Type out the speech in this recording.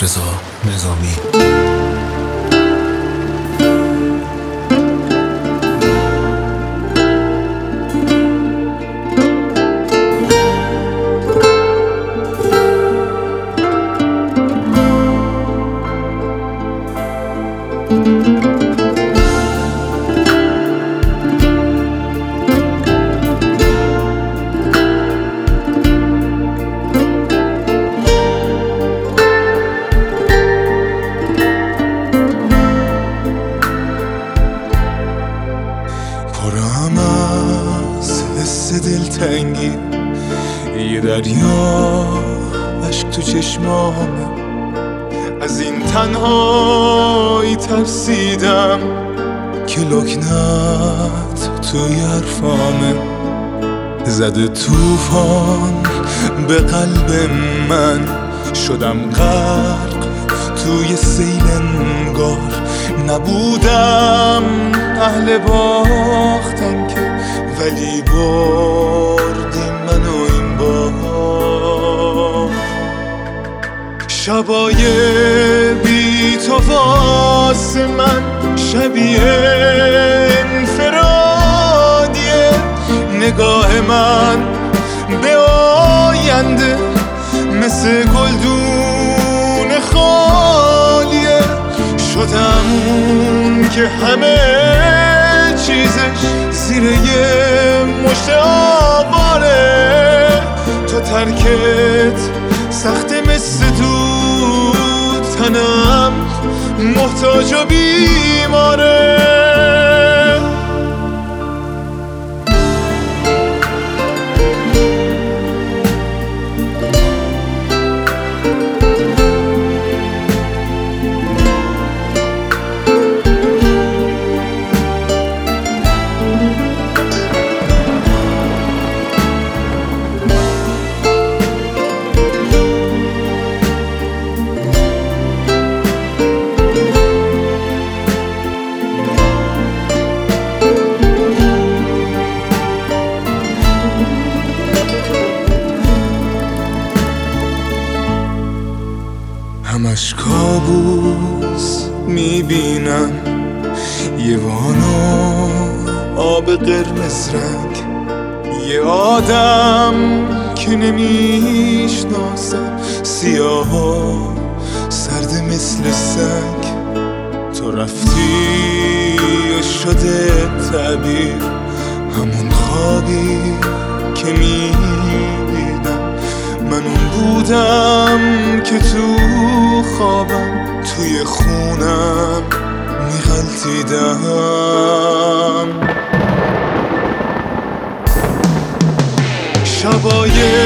رضا نظامی. پرم از حس دلتنگی، یه دریا اشک تو چشمامه. از این تنهایی ترسیدم که لکنت توی حرفامه. زده طوفان به قلب من، شدم غرق توی سیل انگار. نبودم اهل باختن که، ولی بردیم منو این بار. شبای بی تو واسه من شبیه انفرادیه. نگاه من به آینده مثل گلدون خالیه. شدم اون که همه چیزش زیر یه مشت آواره. تو ترکت سخته مثل دود، تنم محتاج و بیماره. همش کابوس میبینم، یه وانو آب قرمز رنگ. یه آدم که نمیشناسم، سیاه و سرد مثل سنگ. تو رفتی و شده تعبیر همون خوابی که میدیدم. من اون بودم که تو خوابم توی خونم میغلطیدم. شبای